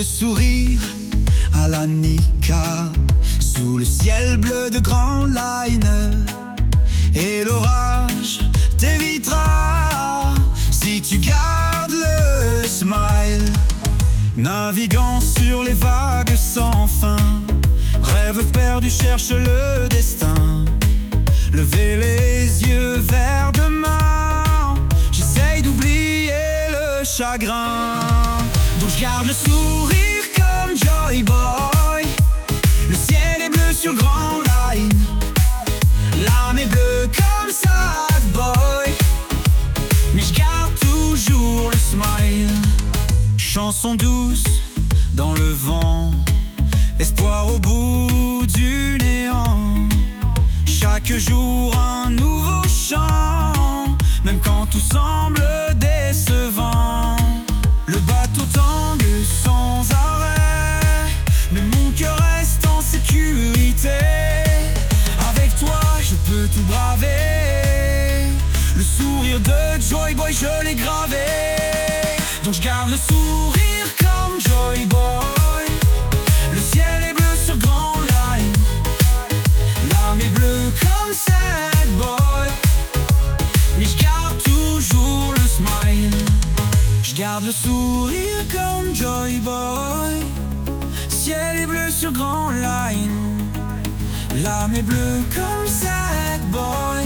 le sourire à la Nika, sous le ciel bleu de Grand Line. Et l'orage t'évitera si tu gardes le smile. Naviguant sur les vagues sans fin, rêve perdu, cherche le destin. Levez les yeux vers demain, j'essaye d'oublier le chagrin. Donc je garde le sourire comme Joy Boy. Le ciel est bleu sur Grand Line. L'âme est bleue comme Sad Boy, mais je garde toujours le smile. Chanson douce dans le vent, espoir au bout du néant. Chaque jour un nouveau chant, même quand tout semble décevant. Le bateau tangue sans arrêt, mais mon cœur reste en sécurité. Avec toi je peux tout braver, le sourire de Joy Boy je l'ai gravé. Donc je garde le sourire comme Joy Boy. Le ciel est bleu sur Grand Line. L'âme est bleue comme Sad Boy, mais je garde toujours le smile. Je garde le sourire comme Joy Boy. Ciel est bleu sur Grand Line. L'âme est bleue comme Sad Boy,